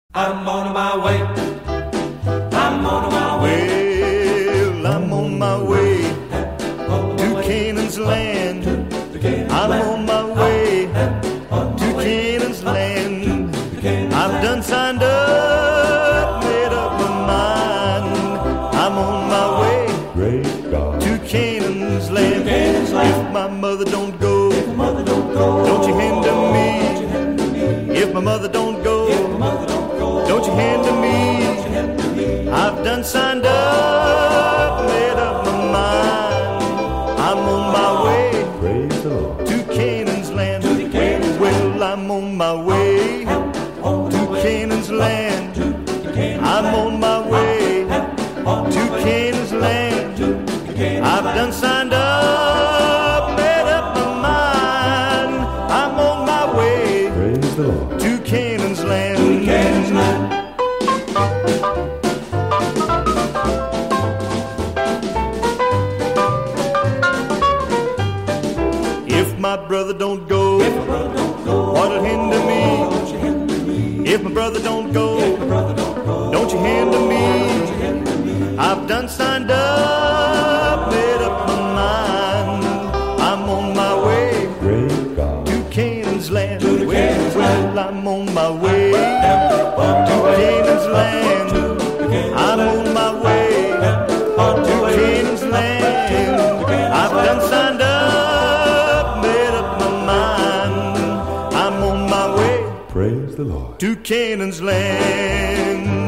I'm on my way. I'm on my way. Well, I'm on my way to Canaan's land. I'm on my way to Canaan's land. I've done signed up, made up my mind. I'm on my way to Canaan's land. If my mother don't go, don't you hinder me. If my mother don't go, don't you hinder me. I've done signed up, made up my mind. I'm on my way to Canaan's land. Well, I'm on my way to Canaan's land. I'm on my way to Canaan's land. I've done signed up, made up my mind. I'm on my way to Canaan's land. If my brother don't go, what'll hinder me? If my brother don't go, don't you hinder me. I've done signed up, made up my mind. I'm on my way to Canaan's land. Well, I'm on my way to Canaan's land. I'm on my way to Canaan's land. I've done signed up, made up my mind. I'm on my way, Praise the Lord. to Canaan's land.